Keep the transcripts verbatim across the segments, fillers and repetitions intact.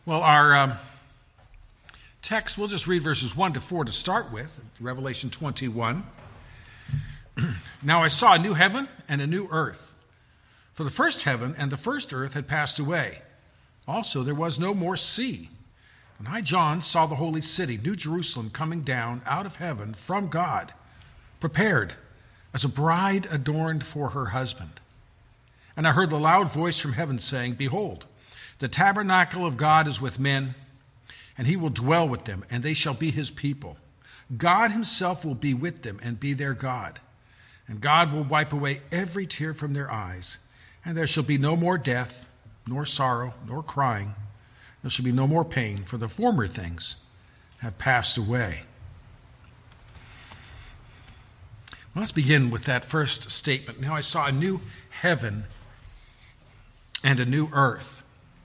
Well, our um, text, we'll just read verses one to four to start with, Revelation twenty-one. Now I saw a new heaven and a new earth. For the first heaven and the first earth had passed away. Also there was no more sea. And I, John, saw the holy city, New Jerusalem, coming down out of heaven from God, prepared as a bride adorned for her husband. And I heard the loud voice from heaven saying, Behold, the tabernacle of God is with men, and he will dwell with them, and they shall be his people. God himself will be with them and be their God. And God will wipe away every tear from their eyes, and there shall be no more death, nor sorrow, nor crying. There shall be no more pain, for the former things have passed away. Well, let's begin with that first statement. Now I saw a new heaven and a new earth.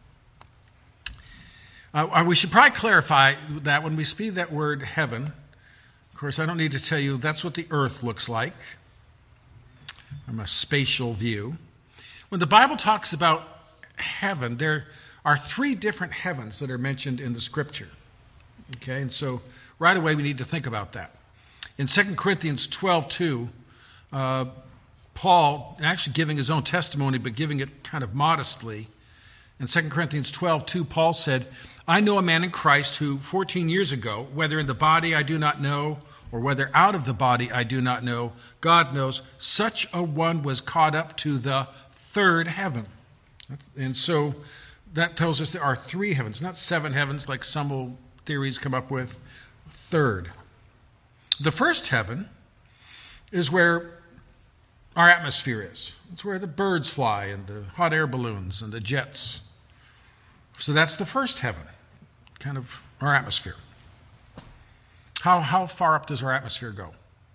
Uh, we should probably clarify that when we speak that word heaven, of course, I don't need to tell you that's what the earth looks like from a spatial view. When the Bible talks about heaven, there are three different heavens that are mentioned in the Scripture. Okay, and so right away we need to think about that. In Second Corinthians twelve two, uh, Paul, actually giving his own testimony, but giving it kind of modestly, in Second Corinthians twelve two, Paul said, I know a man in Christ who fourteen years ago, whether in the body I do not know, or whether out of the body I do not know, God knows, such a one was caught up to the third heaven. And so that tells us there are three heavens, not seven heavens like some old theories come up with. Third. The first heaven is where our atmosphere is. It's where the birds fly and the hot air balloons and the jets. So that's the first heaven, kind of our atmosphere. How, how far up does our atmosphere go?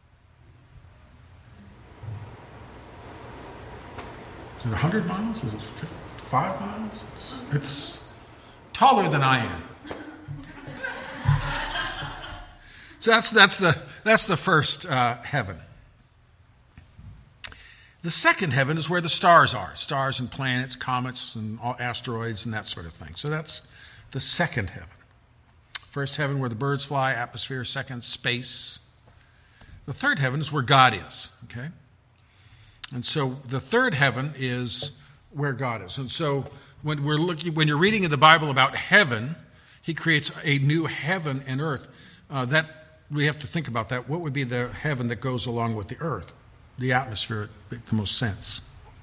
Is it one hundred miles? Is it five miles? It's, it's taller than I am. So that's, that's, the, that's the first uh, heaven. The second heaven is where the stars are. Stars and planets, comets and asteroids and that sort of thing. So that's the second heaven. First heaven where the birds fly, atmosphere. Second, space. The third heaven is where God is. Okay? And so the third heaven is where God is. And so when we're looking, when you're reading in the Bible about heaven, he creates a new heaven and earth. Uh, that we have to think about that. What would be the heaven that goes along with the earth? The atmosphere would make the most sense.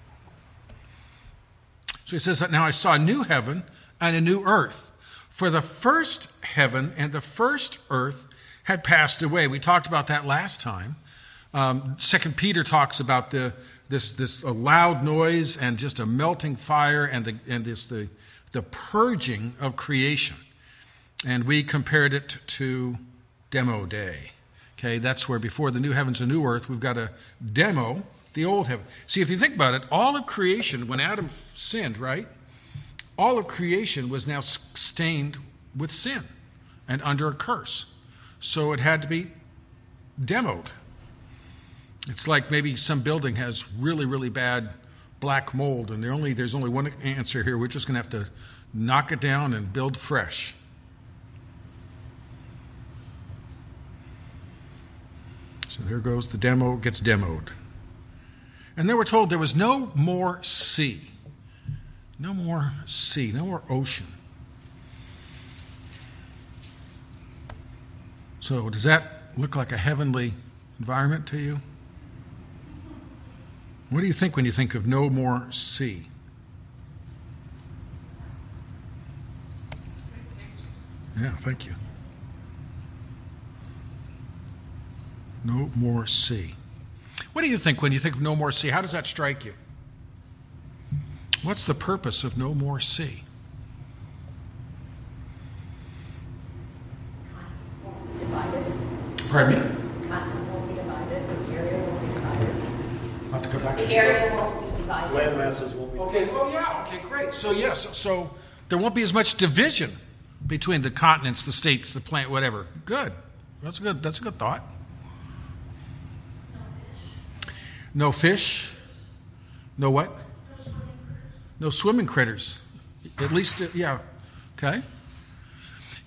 So he says that now I saw a new heaven and a new earth. For the first heaven and the first earth had passed away. We talked about that last time. Um, Second Peter talks about the this this a loud noise and just a melting fire and the and this the the purging of creation. And we compared it to demo day. Okay, that's where before the new heavens and new earth, we've got to demo the old heaven. See, if you think about it, all of creation, when Adam sinned, right? All of creation was now stained with sin and under a curse. So it had to be demoed. It's like maybe some building has really, really bad black mold, and there only, there's only one answer here. We're just going to have to knock it down and build fresh. So there goes the demo, gets demoed. And then we're told there was no more sea. No more sea, no more ocean. So does that look like a heavenly environment to you? What do you think when you think of no more sea? Yeah, thank you. No more sea. What do you think when you think of no more sea? How does that strike you? What's the purpose of no more sea? Pardon me? Continent won't be divided. The area won't be divided. I'll have to go back. The area won't be divided. Land masses won't be. Okay, oh yeah, okay, great. So yes, so there won't be as much division between the continents, the states, the planet, whatever. Good. That's a good, that's a good thought. No fish. No what? No swimming critters. At least, uh, yeah. Okay.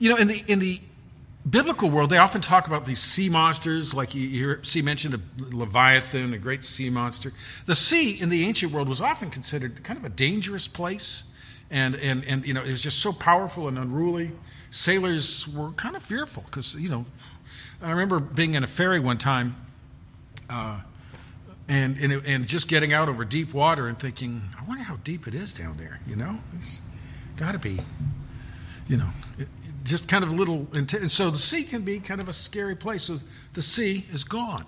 You know, in the in the biblical world, they often talk about these sea monsters, like you, you hear, see mentioned of Leviathan, a great sea monster. The sea in the ancient world was often considered kind of a dangerous place, and and and you know, it was just so powerful and unruly. Sailors were kind of fearful because, you know, I remember being in a ferry one time, uh, and and, it, and just getting out over deep water and thinking, I wonder how deep it is down there. You know, it's got to be, you know, it, it just kind of a little. Int- and so the sea can be kind of a scary place. So the sea is gone.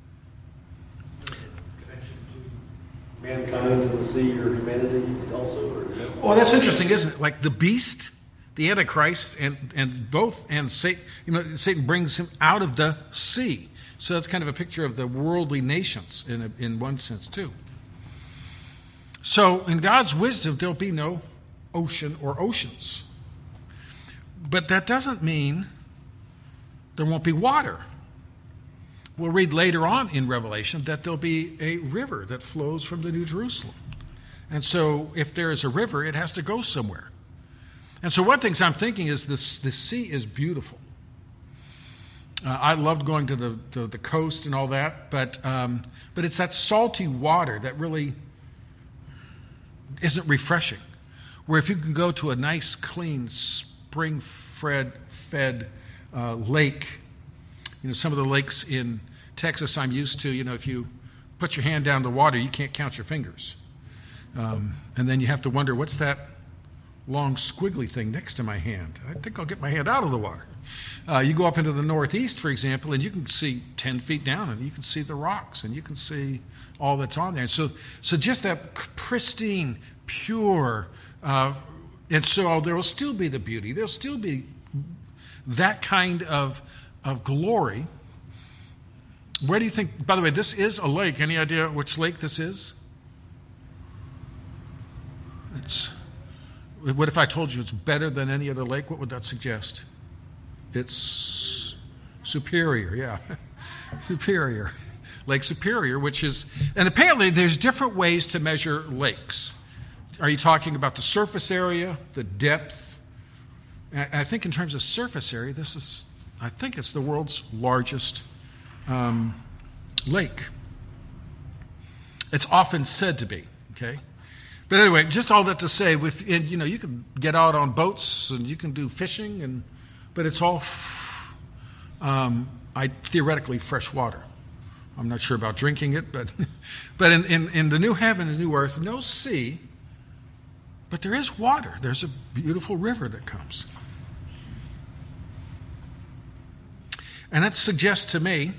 Mankind and the sea or humanity also? Or oh, that's interesting, isn't it? Like the beast, the Antichrist, and and both, and Satan, you know, Satan brings him out of the sea. So that's kind of a picture of the worldly nations in a, in one sense too. So in God's wisdom, there'll be no ocean or oceans. But that doesn't mean there won't be water. We'll read later on in Revelation that there'll be a river that flows from the New Jerusalem. And so if there is a river, it has to go somewhere. And so one thing I'm thinking is this, the sea is beautiful. Uh, I loved going to the, the, the coast and all that, but um, but it's that salty water that really isn't refreshing. Where if you can go to a nice, clean, spring-fed fed, uh, lake, you know, some of the lakes in Texas I'm used to, you know, if you put your hand down the water, you can't count your fingers. Um, and then you have to wonder, what's that long squiggly thing next to my hand? I think I'll get my hand out of the water. Uh, you go up into the Northeast, for example, and you can see ten feet down, and you can see the rocks, and you can see all that's on there. So, so just that pristine, pure, uh, and so there will still be the beauty. There'll still be that kind of of glory. Where do you think, by the way, this is a lake. Any idea which lake this is? It's, what if I told you it's better than any other lake? What would that suggest? It's Superior, yeah. Superior. Lake Superior, which is, and apparently there's different ways to measure lakes. Are you talking about the surface area, the depth? And I think in terms of surface area, this is, I think it's the world's largest um, lake. It's often said to be, okay? But anyway, just all that to say, with, and, you know, you can get out on boats and you can do fishing, and but it's all f- um, I, theoretically fresh water. I'm not sure about drinking it, but but in, in, in the new heaven and new earth, no sea, but there is water. There's a beautiful river that comes. And that suggests to me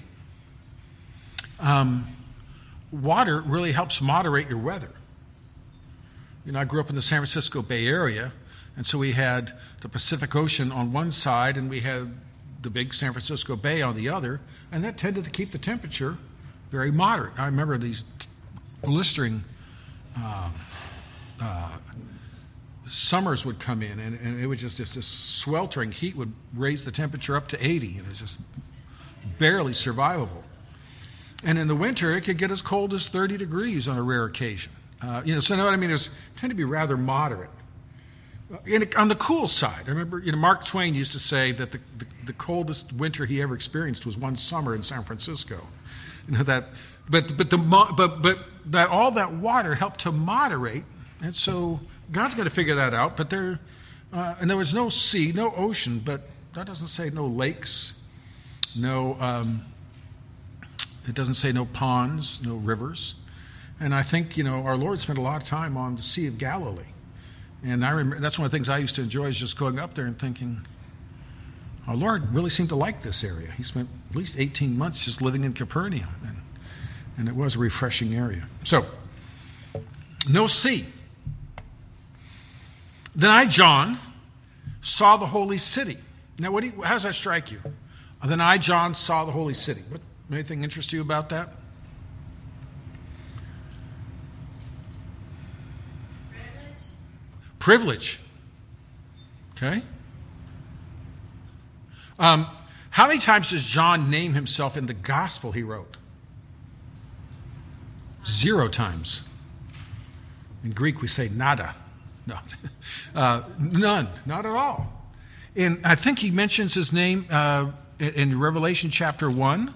um, water really helps moderate your weather. You know, I grew up in the San Francisco Bay Area, and so we had the Pacific Ocean on one side, and we had the big San Francisco Bay on the other, and that tended to keep the temperature very moderate. I remember these t- blistering uh, uh, summers would come in, and, and it was just, just this sweltering heat would raise the temperature up to eighty, and it was just barely survivable. And in the winter, it could get as cold as thirty degrees on a rare occasion. Uh, you know, so you know what I mean? It was, tend to be rather moderate. In, on the cool side, I remember, you know, Mark Twain used to say that the, the, the coldest winter he ever experienced was one summer in San Francisco. You know that, but but the but but that all that water helped to moderate, and so God's got to figure that out. But there, uh, and there was no sea, no ocean, but that doesn't say no lakes, no. Um, it doesn't say no ponds, no rivers, and I think, you know, our Lord spent a lot of time on the Sea of Galilee. And I remember, that's one of the things I used to enjoy, is just going up there and thinking, our Lord really seemed to like this area. He spent at least eighteen months just living in Capernaum, and, and it was a refreshing area. So, no sea. Then I, John, saw the holy city. Now, what do you, how does that strike you? Then I, John, saw the holy city. What, anything interest you about that? Privilege. Okay. Um, how many times does John name himself in the gospel he wrote? Zero times. In Greek, we say nada. No, uh, none, not at all. In, I think he mentions his name uh, in, in Revelation chapter one.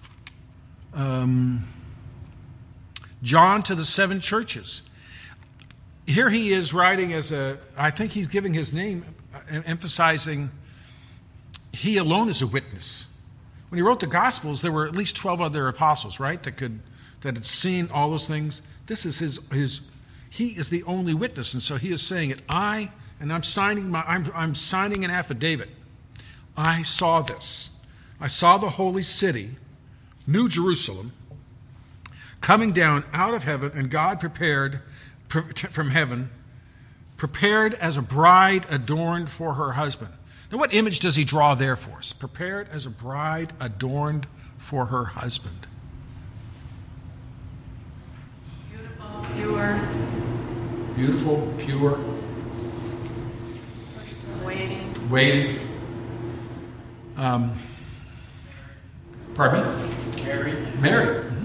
Um, John to the seven churches. Here he is writing as a, I think he's giving his name, emphasizing he alone is a witness. When he wrote the Gospels, there were at least twelve other apostles, right, that could that had seen all those things. This is his his. He is the only witness, and so he is saying it. I and I'm signing my. I'm I'm signing an affidavit. I saw this. I saw the holy city, New Jerusalem, coming down out of heaven, and God prepared from heaven, prepared as a bride adorned for her husband. Now, what image does he draw there for us? Prepared as a bride adorned for her husband. Beautiful, pure. Beautiful, pure. Waiting. Waiting. Um, pardon me? Mary. Mary. Mm-hmm.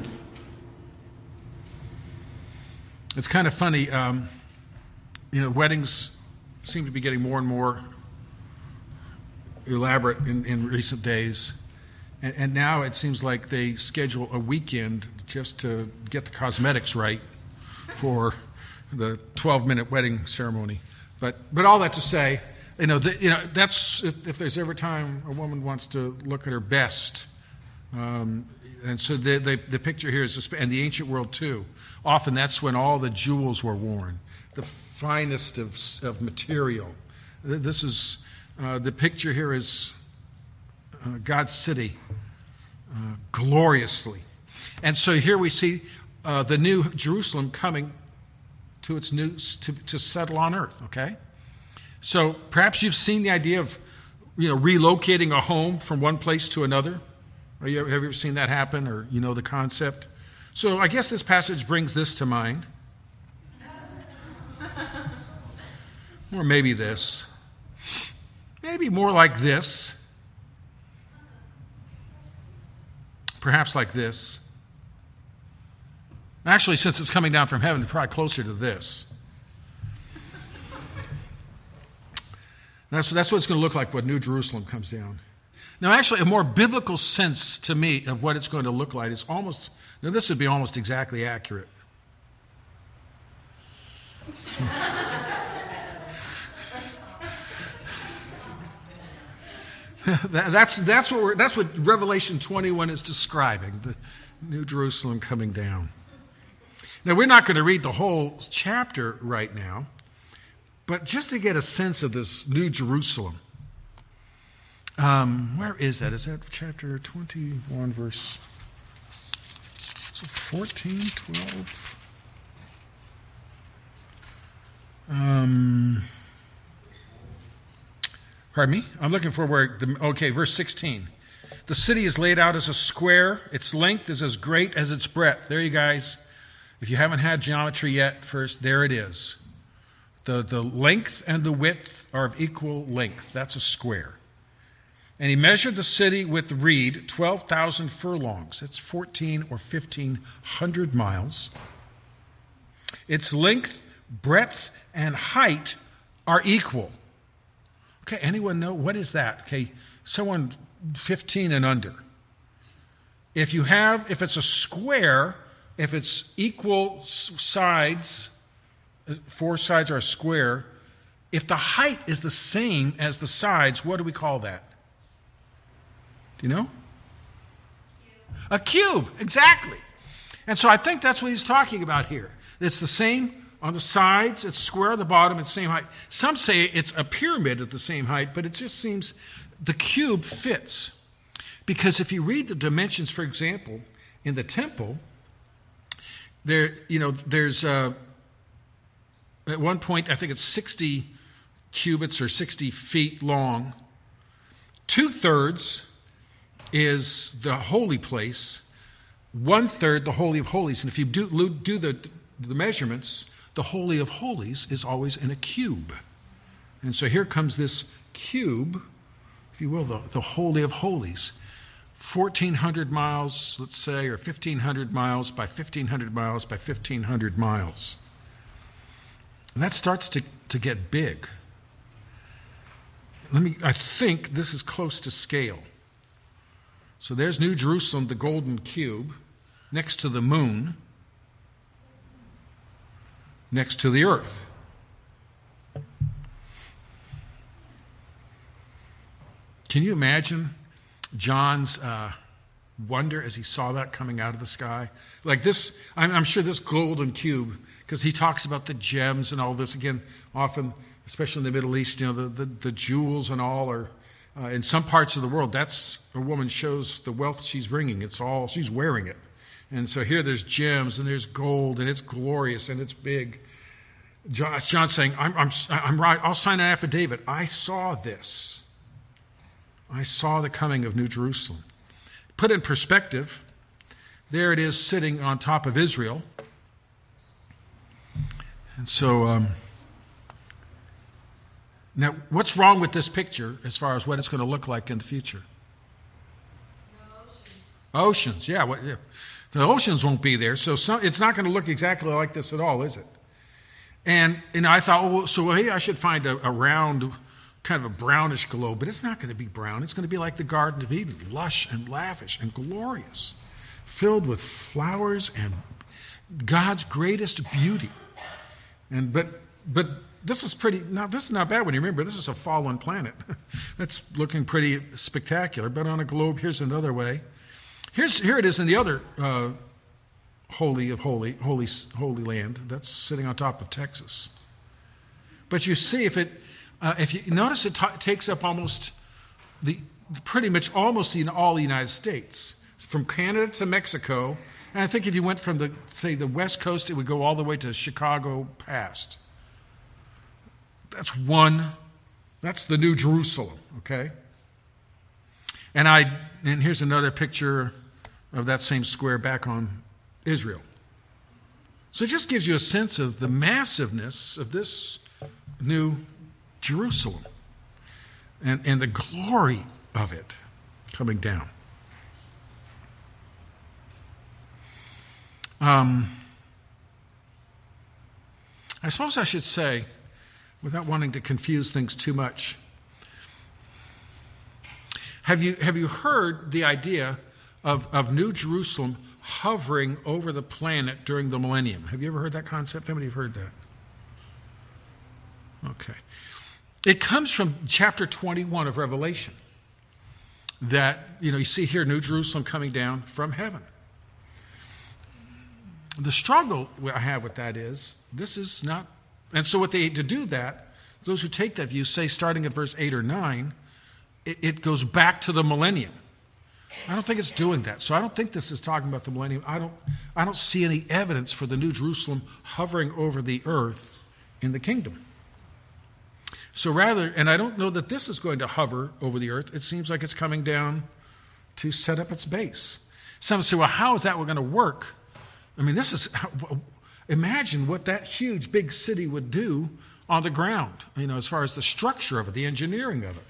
It's kind of funny. Um, you know, weddings seem to be getting more and more elaborate in, in recent days. And, and now it seems like they schedule a weekend just to get the cosmetics right for the twelve-minute wedding ceremony. But but all that to say, you know, the, you know that's if, if there's ever time a woman wants to look at her best. Um, and so the, the the picture here is, this, and the ancient world too. Often that's when all the jewels were worn, the finest of of material. This is uh, the picture here is uh, God's city uh, gloriously, and so here we see uh, the new Jerusalem coming to its new to, to settle on earth. Okay, so perhaps you've seen the idea of you know relocating a home from one place to another. Or you, have you ever seen that happen, or you know the concept? So I guess this passage brings this to mind. Or maybe this. Maybe more like this. Perhaps like this. Actually, since it's coming down from heaven, it's probably closer to this. That's, that's what it's going to look like when New Jerusalem comes down. Now, actually, a more biblical sense to me of what it's going to look like is almost, now this would be almost exactly accurate. that's, that's, what we're, that's what Revelation twenty-one is describing, the New Jerusalem coming down. Now, we're not going to read the whole chapter right now, but just to get a sense of this New Jerusalem. Um, where is that? Is that chapter twenty-one, verse fourteen, twelve? Um, pardon me? I'm looking for where, the, okay, verse sixteen. The city is laid out as a square. Its length is as great as its breadth. There you guys. If you haven't had geometry yet, first, there it is. The, the length and the width are of equal length. That's a square. And he measured the city with the reed, twelve thousand furlongs. That's fourteen or fifteen hundred miles. Its length, breadth, and height are equal. Okay, anyone know? What is that? Okay, someone fifteen and under. If you have, if it's a square, if it's equal sides, four sides are a square, if the height is the same as the sides, what do we call that? You know? A cube, exactly. And so I think that's what he's talking about here. It's the same on the sides, it's square on the bottom, it's the same height. Some say it's a pyramid at the same height, but it just seems the cube fits. Because if you read the dimensions, for example, in the temple, there, you know, there's uh, at one point, I think it's sixty cubits or sixty feet long. Two-thirds is the holy place, one-third the Holy of Holies. And if you do, do the, the measurements, the Holy of Holies is always in a cube. And so here comes this cube, if you will, the, the Holy of Holies. fourteen hundred miles, let's say, or fifteen hundred miles by fifteen hundred miles by fifteen hundred miles. And that starts to, to get big. let me, I think this is close to scale. So there's New Jerusalem, the golden cube, next to the moon, next to the earth. Can you imagine John's uh, wonder as he saw that coming out of the sky? Like this, I'm, I'm sure this golden cube, because he talks about the gems and all this, again, often, especially in the Middle East, you know, the, the, the jewels and all are, uh, in some parts of the world, that's, a woman shows the wealth she's bringing. It's all, she's wearing it. And so here there's gems and there's gold and it's glorious and it's big. John, John's saying, I'm, I'm, I'm right, I'll sign an affidavit. I saw this. I saw the coming of New Jerusalem. Put in perspective, there it is sitting on top of Israel. And so, um, now what's wrong with this picture as far as what it's going to look like in the future? No oceans. Oceans, yeah, what, yeah. The oceans won't be there, so some, it's not going to look exactly like this at all, is it? And and I thought, oh, so hey, I should find a, a round, kind of a brownish globe, but it's not going to be brown. It's going to be like the Garden of Eden, lush and lavish and glorious, filled with flowers and God's greatest beauty. And but but this is pretty. Now this is not bad when you remember this is a fallen planet. That's looking pretty spectacular. But on a globe, here's another way. Here's here it is in the other uh, holy of holy holy holy land that's sitting on top of Texas. But you see, if it uh, if you notice, it t- takes up almost the pretty much almost the, all the United States, from Canada to Mexico. And I think if you went from the say the West Coast, it would go all the way to Chicago past. That's one. That's the New Jerusalem. Okay. And I and here's another picture of that same square back on Israel. So it just gives you a sense of the massiveness of this New Jerusalem and, and the glory of it coming down. Um, I suppose I should say, without wanting to confuse things too much, Have you have you heard the idea of, of New Jerusalem hovering over the planet during the millennium? Have you ever heard that concept? How many have heard that? Okay. It comes from chapter twenty-one of Revelation. That, you know, you see here New Jerusalem coming down from heaven. The struggle I have with that is, this is not, and so what they, to do that, those who take that view say, starting at verse eight or nine, it goes back to the millennium. I don't think it's doing that. So I don't think this is talking about the millennium. I don't, I don't see any evidence for the New Jerusalem hovering over the earth in the kingdom. So rather, and I don't know that this is going to hover over the earth. It seems like it's coming down to set up its base. Some say, well, how is that going to work? I mean, this is, imagine what that huge big city would do on the ground, you know, as far as the structure of it, the engineering of it.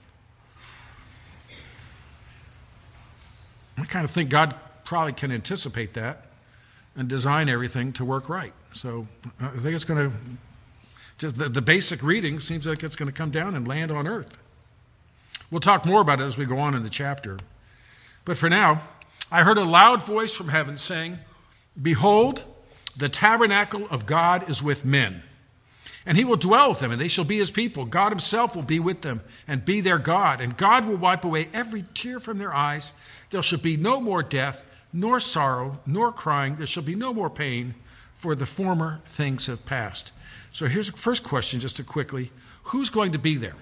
I kind of think God probably can anticipate that and design everything to work right. So I think it's going to, just the, the basic reading seems like it's going to come down and land on earth. We'll talk more about it as we go on in the chapter. But for now, I heard a loud voice from heaven saying, "Behold, the tabernacle of God is with men, and he will dwell with them, and they shall be his people. God himself will be with them and be their God, and God will wipe away every tear from their eyes. There shall be no more death, nor sorrow, nor crying. There shall be no more pain, for the former things have passed." So here's the first question, just to quickly. Who's going to be there?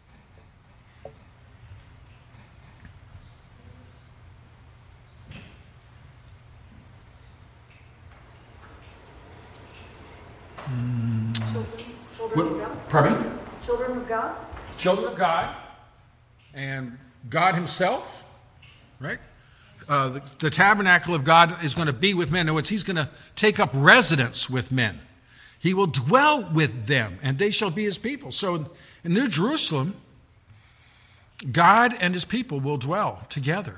Children, children of God. Pardon me? Children of God. Children of God and God himself, right? Uh, the, the tabernacle of God is going to be with men. In other words, he's going to take up residence with men. He will dwell with them, and they shall be his people. So in, in New Jerusalem, God and his people will dwell together.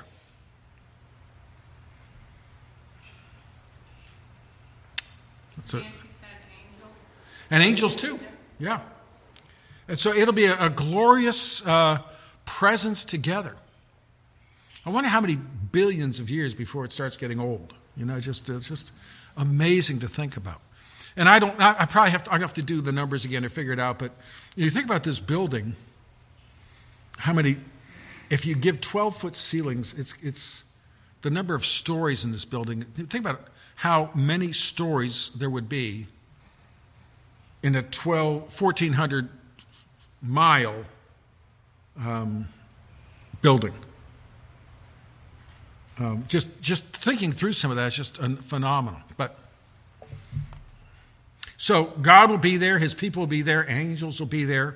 So, Nancy said angels. and angels too, yeah. And so it'll be a, a glorious uh, presence together. I wonder how many billions of years before it starts getting old. You know, just it's just amazing to think about. And I don't. I, I probably have to. I have to do the numbers again to figure it out. But you think about this building. How many? If you give twelve-foot ceilings, it's it's the number of stories in this building. Think about it, how many stories there would be in a twelve, fourteen hundred mile um, building. Um, just just thinking through some of that is just uh, phenomenal. But so God will be there, his people will be there, angels will be there.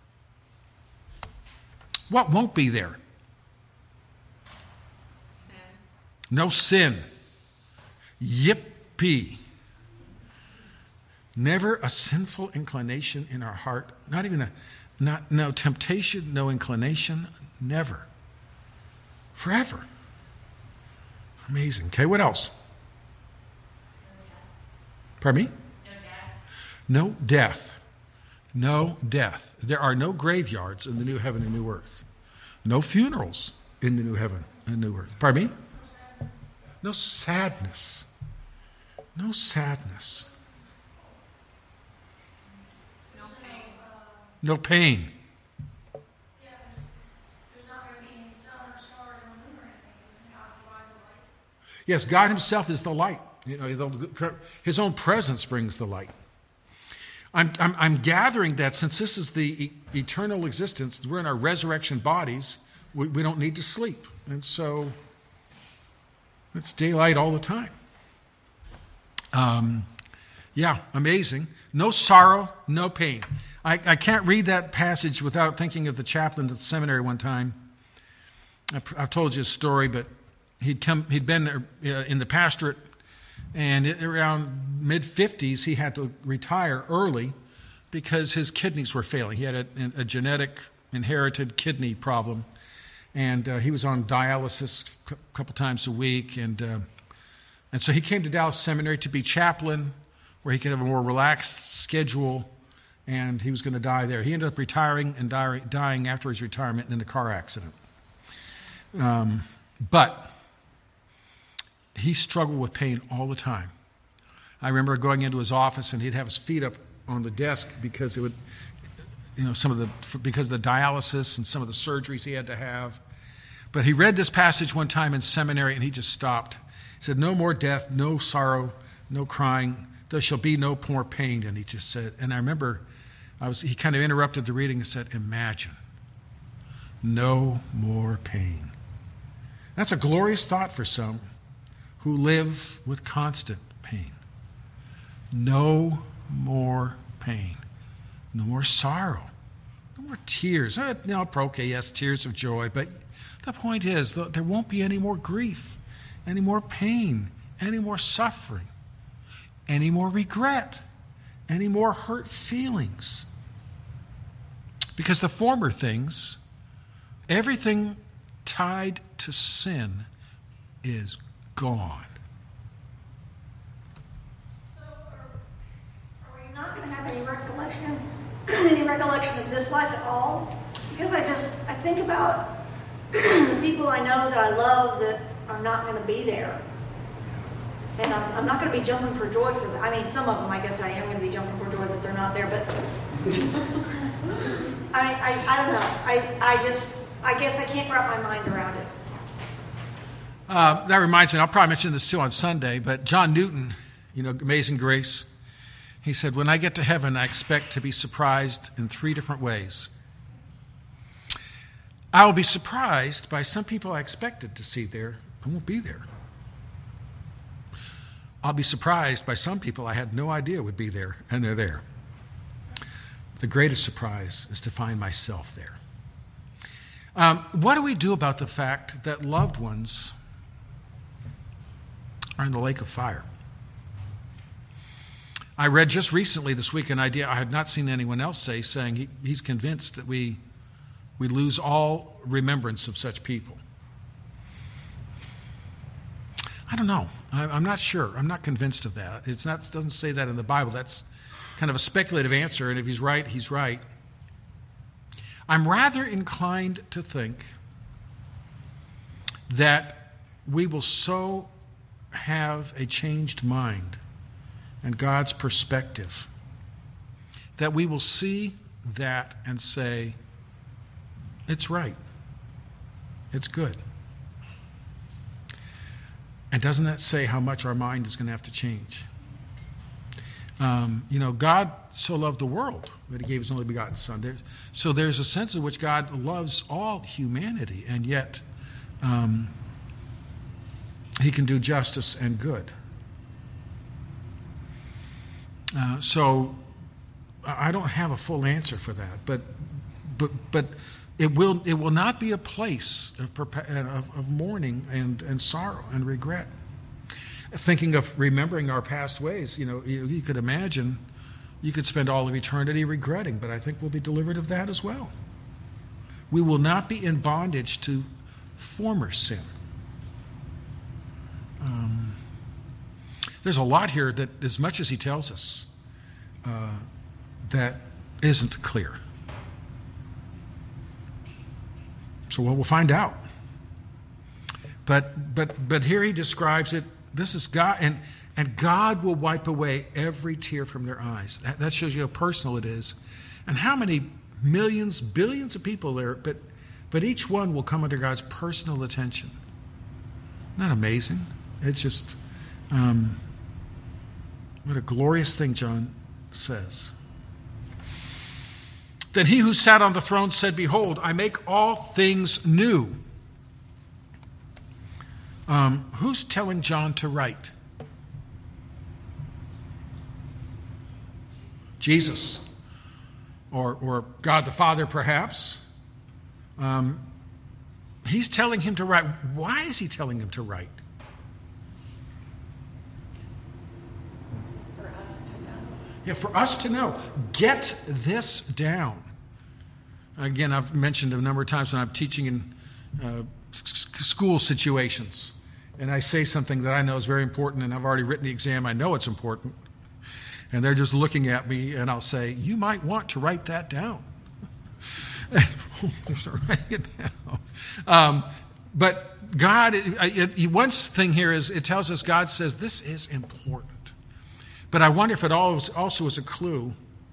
What won't be there? Sin. No sin. Yippee. Never a sinful inclination in our heart. Not even a, not no temptation, no inclination. Never. Forever. Amazing. Okay, what else? Pardon me? No death. No death. There are no graveyards in the new heaven and new earth. No funerals in the new heaven and new earth. Pardon me? No sadness. No sadness. No pain. No pain. Yeah, there's, there's not going to be any sun or stars or moon or anything. Isn't God provide the light? Yes, God himself is the light. You know, his own presence brings the light. I'm, I'm, I'm gathering that since this is the e- eternal existence, we're in our resurrection bodies, we, we don't need to sleep. And so it's daylight all the time. Um, yeah, amazing. No sorrow, no pain. I, I can't read that passage without thinking of the chaplain at the seminary one time. I've, I've told you a story, but he'd come. He'd been uh, in the pastorate, and it, around mid-fifties, he had to retire early because his kidneys were failing. He had a, a genetic, inherited kidney problem, and uh, he was on dialysis a couple times a week. And uh, and so he came to Dallas Seminary to be chaplain, where he could have a more relaxed schedule, and he was going to die there. He ended up retiring and die, dying after his retirement in a car accident. Um, but he struggled with pain all the time. I remember going into his office, and he'd have his feet up on the desk because it would, you know, some of the because of the dialysis and some of the surgeries he had to have. But he read this passage one time in seminary, and he just stopped. He said, "No more death, no sorrow, no crying. There shall be no more pain." And he just said, and I remember, I was he kind of interrupted the reading and said, "Imagine, no more pain." That's a glorious thought for some who live with constant pain. No more pain. No more sorrow. No more tears. Uh, no, okay, yes, tears of joy. But the point is, there won't be any more grief, any more pain, any more suffering, any more regret, any more hurt feelings. Because the former things, everything tied to sin is gone. So are, are we not going to have any recollection, any recollection of this life at all? Because I just, I think about the people I know that I love that are not going to be there. And I'm, I'm not going to be jumping for joy for them. I mean, some of them, I guess I am going to be jumping for joy that they're not there. But I, I, I don't know. I, I just, I guess I can't wrap my mind around it. Uh, that reminds me, I'll probably mention this too on Sunday, but John Newton, you know, Amazing Grace, he said, when I get to heaven, I expect to be surprised in three different ways. I will be surprised by some people I expected to see there and won't be there. I'll be surprised by some people I had no idea would be there, and they're there. The greatest surprise is to find myself there. Um, what do we do about the fact that loved ones are in the lake of fire? I read just recently this week an idea I had not seen anyone else say, saying he, he's convinced that we we lose all remembrance of such people. I don't know. I, I'm not sure. I'm not convinced of that. It's not. It doesn't say that in the Bible. That's kind of a speculative answer, and if he's right, he's right. I'm rather inclined to think that we will so have a changed mind and God's perspective that we will see that and say, it's right. It's good. And doesn't that say how much our mind is going to have to change? Um, you know, God so loved the world that he gave his only begotten Son. There's, so there's a sense in which God loves all humanity, and yet um, he can do justice and good. Uh, so I don't have a full answer for that, but but but it will it will not be a place of of, of mourning and, and sorrow and regret. Thinking of remembering our past ways, you know, you, you could imagine you could spend all of eternity regretting, but I think we'll be delivered of that as well. We will not be in bondage to former sin. Um, there's a lot here that, as much as he tells us, uh, that isn't clear. So well, we'll find out. But but but here he describes it. This is God, and and God will wipe away every tear from their eyes. That, that shows you how personal it is, and how many millions, billions of people there. But but each one will come under God's personal attention. Isn't that amazing? It's just um, what a glorious thing John says. Then he who sat on the throne said, "Behold, I make all things new." Um, who's telling John to write? Jesus. Or, or God the Father, perhaps. Um, he's telling him to write. Why is he telling him to write? For us to know. Yeah, for us to know. Get this down. Again, I've mentioned a number of times when I'm teaching in uh, s- school situations, and I say something that I know is very important, and I've already written the exam, I know it's important, and they're just looking at me, and I'll say, you might want to write that down. Writing it down. Um, but God, it, it, one thing here is, it tells us God says this is important. But I wonder if it also is a clue.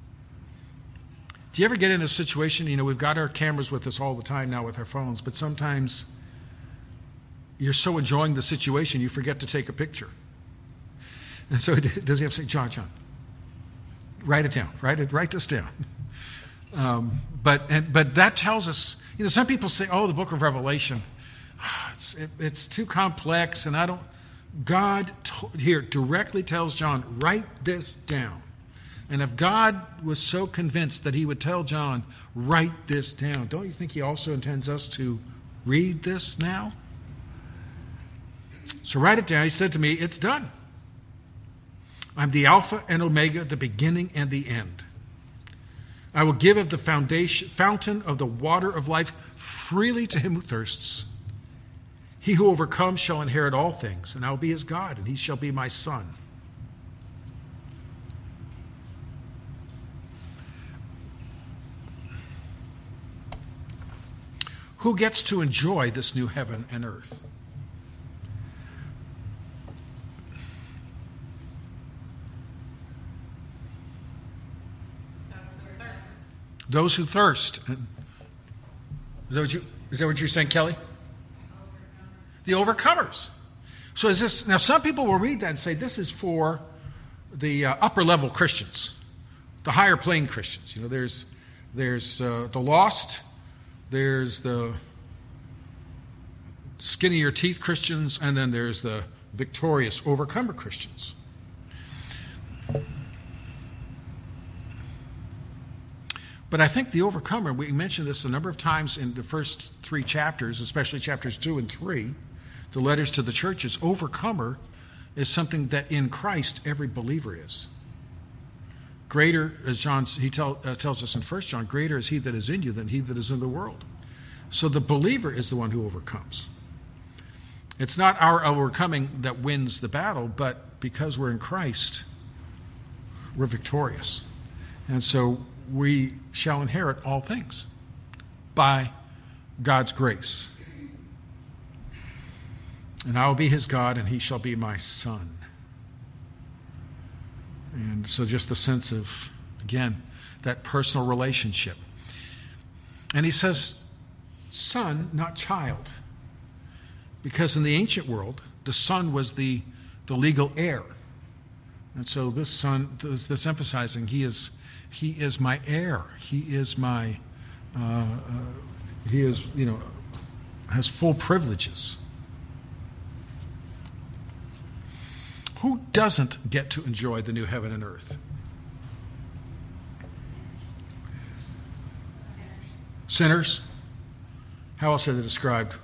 Do you ever get in a situation, you know, we've got our cameras with us all the time now with our phones, but sometimes you're so enjoying the situation you forget to take a picture. And so does he have to say, John, John, write it down, write it, write this down. Um, but and, but that tells us, you know, some people say, oh, the book of Revelation, it's it, it's too complex, and I don't. God t- here directly tells John, write this down. And if God was so convinced that he would tell John, write this down, don't you think he also intends us to read this now? So write it down. He said to me, it's done. I'm the Alpha and Omega, the beginning and the end. I will give of the foundation, fountain of the water of life freely to him who thirsts. He who overcomes shall inherit all things, and I will be his God, and he shall be my son. Who gets to enjoy this new heaven and earth? Those who thirst. Is that what, you, is that what you're saying, Kelly? The overcomers. So is this, now some people will read that and say this is for the uh, upper level Christians, the higher plane Christians. You know, there's there's uh, the lost, there's the skin of your teeth Christians, and then there's the victorious overcomer Christians. But I think the overcomer, we mentioned this a number of times in the first three chapters, especially chapters two and three, the letters to the churches. Overcomer is something that in Christ every believer is. Greater, as John he tell, uh, tells us in First John, greater is he that is in you than he that is in the world. So the believer is the one who overcomes. It's not our overcoming that wins the battle, but because we're in Christ, we're victorious. And so we shall inherit all things. by God's grace. And I will be his God, and he shall be my son. And so just the sense of, again, that personal relationship. And he says, son, not child. Because in the ancient world, the son was the, the legal heir. And so this son, this, this emphasizing, he is, he is my heir. He is my, uh, uh, he is, you know, has full privileges. Who doesn't get to enjoy the new heaven and earth? Sinners. How else are they described?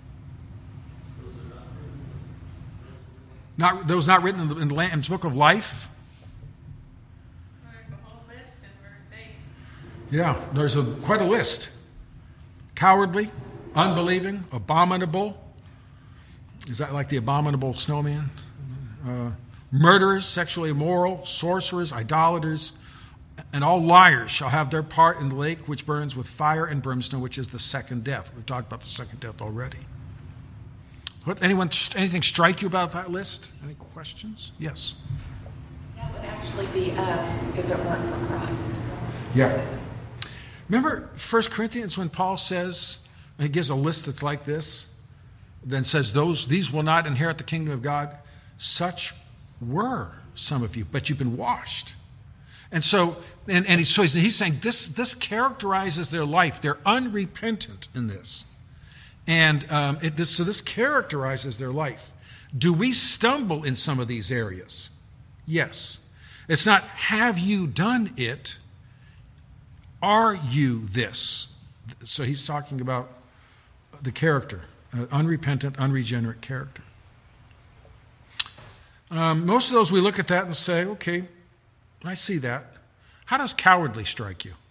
Not those not written in the, in the Lamb's Book of Life. There's a whole list in verse eight. Yeah, there's a, quite a list. Cowardly, unbelieving, abominable. Is that like the abominable snowman? Uh, murderers, sexually immoral, sorcerers, idolaters, and all liars shall have their part in the lake which burns with fire and brimstone, which is the second death. We've talked about the second death already. What, anyone, anything strike you about that list? Any questions? Yes. That would actually be us if it weren't for Christ. Yeah. Remember First Corinthians when Paul says, and he gives a list that's like this, then says, "Those these will not inherit the kingdom of God. Such were some of you, but you've been washed." And so, and, and he's, so he's, he's saying this, this characterizes their life. They're unrepentant in this. And um, it, this, so this characterizes their life. Do we stumble in some of these areas? Yes. It's not, have you done it? Are you this? So he's talking about the character, uh, unrepentant, unregenerate character. Um, most of those, we look at that and say, okay, I see that. How does cowardly strike you?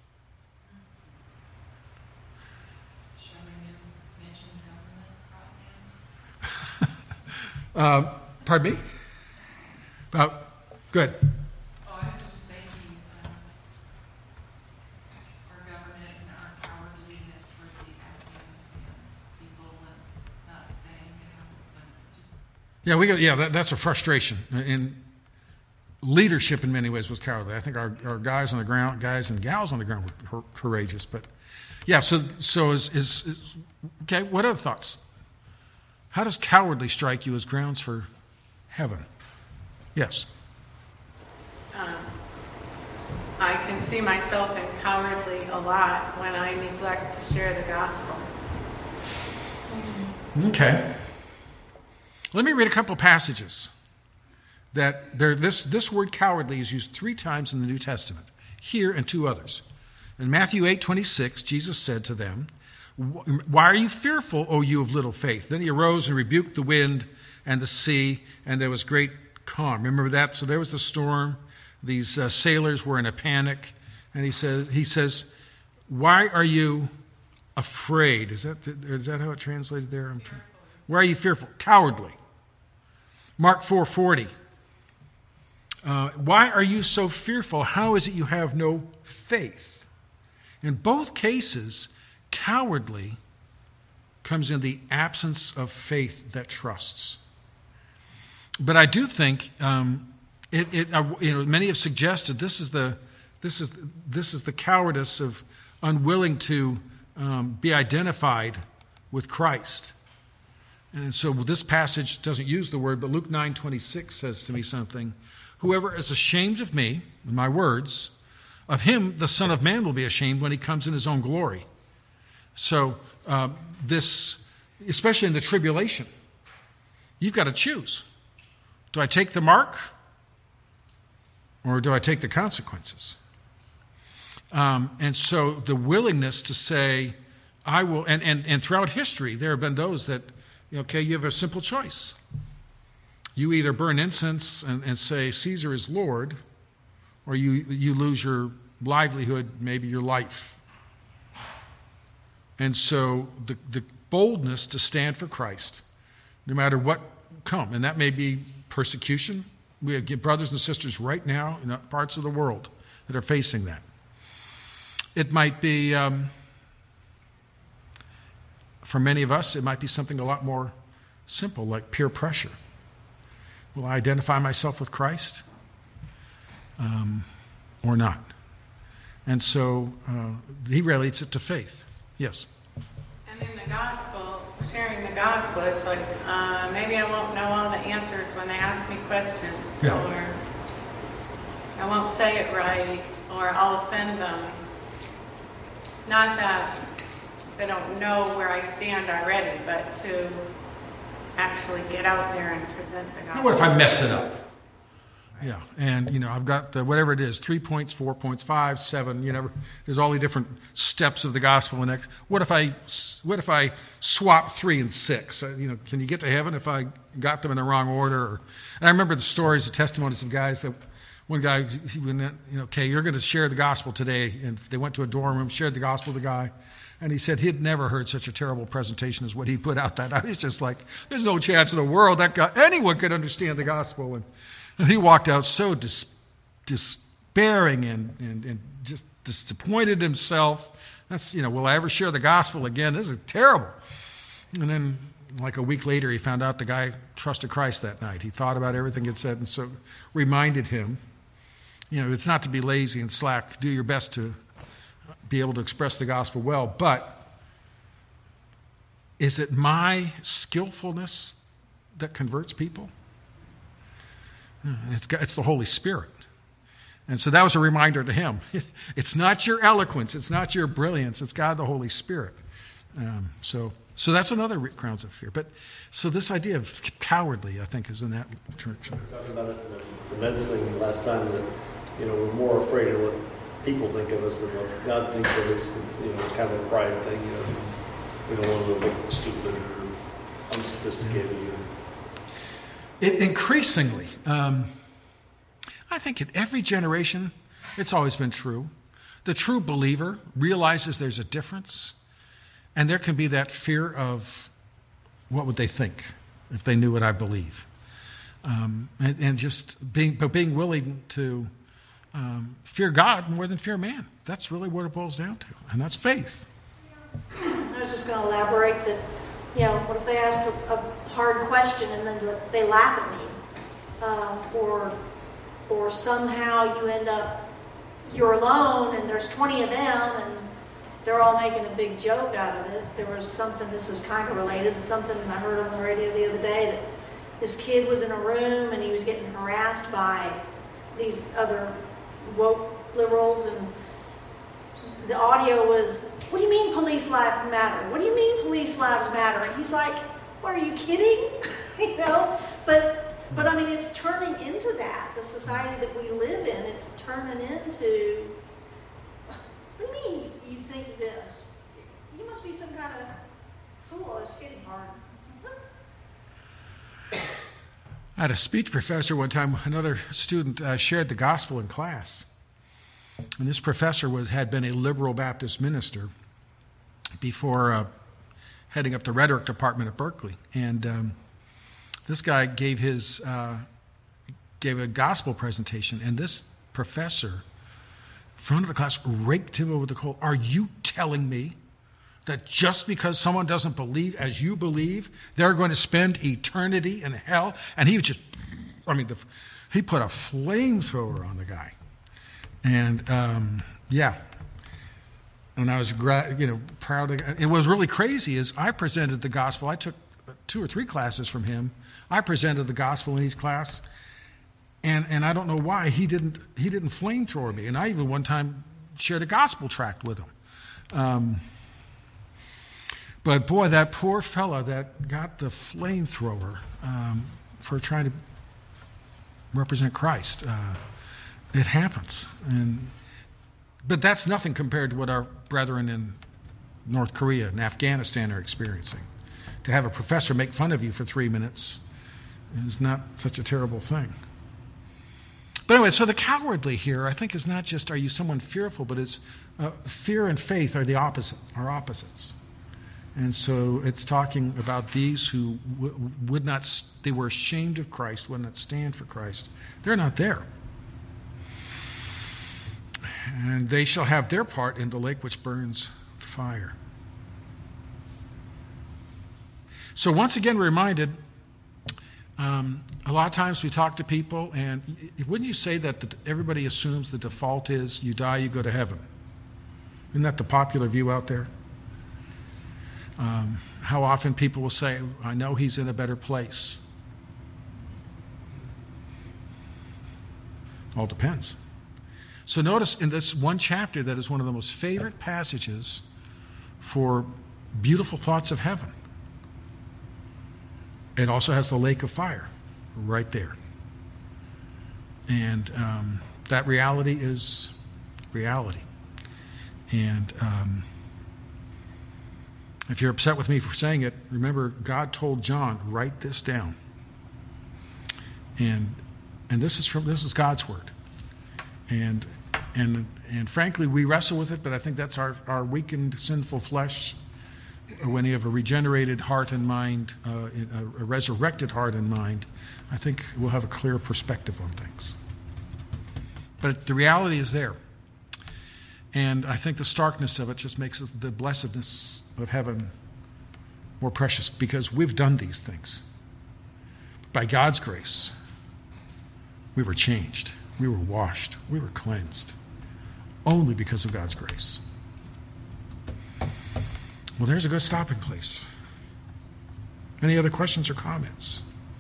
uh, pardon me? About, good. Oh, I was just thinking uh, our government and our cowardliness towards the Afghanistan people and not staying down. But just Yeah, we got, yeah, that, that's a frustration. In leadership, in many ways, was cowardly. I think our, our guys on the ground, guys and gals on the ground were courageous. But yeah, so so is, is, is okay. What other thoughts? How does cowardly strike you as grounds for heaven? Yes. Um, I can see myself in cowardly a lot when I neglect to share the gospel. Okay. Let me read a couple of passages that there, this, this word cowardly is used three times in the New Testament, here and two others. In Matthew eight twenty-six, Jesus said to them, "Why are you fearful, O you of little faith?" Then he arose and rebuked the wind and the sea, and there was great calm. Remember that? So there was the storm. These uh, sailors were in a panic. And he says, he says, "Why are you afraid?" Is that, is that how it translated there? I'm trying. Why are you fearful? Cowardly. Mark four forty. Uh, why are you so fearful? How is it you have no faith? In both cases, cowardly comes in the absence of faith that trusts. But I do think um, it, it uh, you know, many have suggested this is the this is this is the cowardice of unwilling to um, be identified with Christ. And so this passage doesn't use the word, but Luke nine twenty-six says to me something. "Whoever is ashamed of me, and my words, of him the Son of Man will be ashamed when he comes in his own glory." So uh, this, especially in the tribulation, you've got to choose. Do I take the mark, or do I take the consequences? Um, and so the willingness to say, I will, and, and, and throughout history, there have been those that, okay, you have a simple choice. You either burn incense and, and say Caesar is Lord, or you, you lose your livelihood, maybe your life. And so the, the boldness to stand for Christ, no matter what come, and that may be persecution. We have brothers and sisters right now in parts of the world that are facing that. It might be um, for many of us, it might be something a lot more simple, like peer pressure. Will I identify myself with Christ um, or not? And so uh, he relates it to faith. Yes? And in the gospel, sharing the gospel, it's like, uh, maybe I won't know all the answers when they ask me questions, Yeah. or I won't say it right, or I'll offend them. Not that they don't know where I stand already, but to actually get out there and present the gospel. Now, what if I mess it up? Yeah, and, you know, I've got uh, whatever it is, three points, four points, five, seven, you know, there's all the different steps of the gospel. And what if I, what if I swap three and six? Uh, you know, can you get to heaven if I got them in the wrong order? Or, and I remember the stories, the testimonies of guys that, one guy, he went, you know, okay, you're going to share the gospel today. And they went to a dorm room, shared the gospel with the guy. And he said he'd never heard such a terrible presentation as what he put out that night. He's just like, there's no chance in the world that guy, anyone could understand the gospel. And, and he walked out so dis, despairing and, and, and just disappointed himself. That's, you know, will I ever share the gospel again? This is terrible. And then like a week later, he found out the guy trusted Christ that night. He thought about everything it said and so reminded him, you know, it's not to be lazy and slack. Do your best to be able to express the gospel well, but is it my skillfulness that converts people? It's, it's the Holy Spirit. And so that was a reminder to him. It's not your eloquence, it's not your brilliance, it's God the Holy Spirit. Um, so so that's another grounds of fear. But so this idea of cowardly, I think, is in that church. We were talking about it in the, the men's thing last time, that, you know, we're more afraid of what people think of us than what God thinks of us. It's, you know, it's kind of a pride thing. You know, we don't want to look stupid or unsophisticated. You know. It increasingly, um, I think in every generation, it's always been true. The true believer realizes there's a difference, and there can be that fear of what would they think if they knew what I believe, um, and, and just being, but being willing to Um, fear God more than fear man. That's really what it boils down to, and that's faith. I was just going to elaborate that, you know, what if they ask a, a hard question and then they laugh at me, um, or or somehow you end up, you're alone and there's twenty of them and they're all making a big joke out of it. There was something, this is kind of related, something I heard on the radio the other day, that this kid was in a room and he was getting harassed by these other woke liberals, and the audio was, what do you mean police lives matter? What do you mean police lives matter? And he's like, what, are you kidding? You know, but but I mean, it's turning into that. The society that we live in, it's turning into, what do you mean you think this? You must be some kind of fool. It's getting hard. I had a speech professor one time, another student uh, shared the gospel in class. And this professor was had been a liberal Baptist minister before uh, heading up the rhetoric department at Berkeley. And um, this guy gave his uh, gave a gospel presentation, and this professor, in front of the class, raked him over the coal. Are you telling me that just because someone doesn't believe as you believe, they're going to spend eternity in hell? And he was just, I mean, the, he put a flamethrower on the guy. And, um, yeah. And I was, gra- you know, proud of, it was really crazy is I presented the gospel. I took two or three classes from him. I presented the gospel in his class. And, and I don't know why he didn't, he didn't flamethrower me. And I even one time shared a gospel tract with him. Um, But boy, that poor fella that got the flamethrower um, for trying to represent Christ, uh, it happens. And but that's nothing compared to what our brethren in North Korea and Afghanistan are experiencing. To have a professor make fun of you for three minutes is not such a terrible thing. But anyway, so the cowardly here, I think, is not just are you someone fearful, but it's uh, fear and faith are the opposite, are opposites. And so it's talking about these who w- would not, they were ashamed of Christ, would not stand for Christ. They're not there. And they shall have their part in the lake which burns fire. So once again, we're reminded, um, a lot of times we talk to people, and wouldn't you say that the, everybody assumes the default is you die, you go to heaven? Isn't that the popular view out there? Um, how often people will say, I know he's in a better place. All depends. So notice in this one chapter that is one of the most favorite passages for beautiful thoughts of heaven. It also has the lake of fire right there. And um, that reality is reality. And um, if you're upset with me for saying it, remember God told John, write this down. And and this is from this is God's word. And and and frankly, we wrestle with it, but I think that's our, our weakened, sinful flesh. When you have a regenerated heart and mind, uh, a, a resurrected heart and mind, I think we'll have a clear perspective on things. But the reality is there. And I think the starkness of it just makes the blessedness of heaven more precious, because we've done these things. By God's grace, we were changed. We were washed. We were cleansed. Only because of God's grace. Well, there's a good stopping place. Any other questions or comments?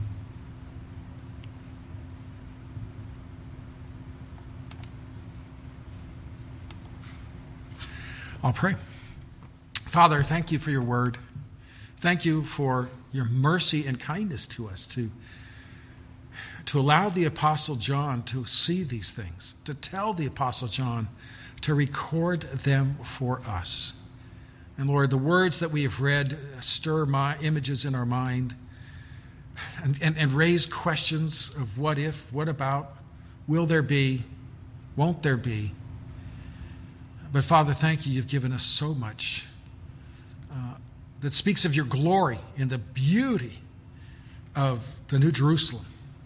I'll pray. Father, thank you for your word. Thank you for your mercy and kindness to us, to, to allow the Apostle John to see these things, to tell the Apostle John to record them for us. And Lord, the words that we have read stir my images in our mind and, and, and raise questions of what if, what about, will there be, won't there be? But Father, thank you, you've given us so much uh, that speaks of your glory and the beauty of the New Jerusalem.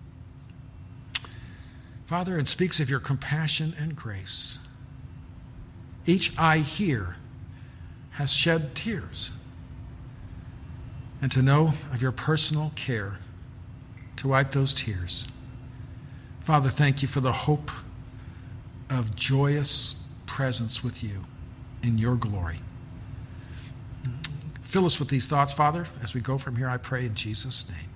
Father, it speaks of your compassion and grace. Each eye here has shed tears. And to know of your personal care to wipe those tears. Father, thank you for the hope of joyous presence with you in your glory. Fill us with these thoughts, Father, as we go from here, I pray in Jesus' name.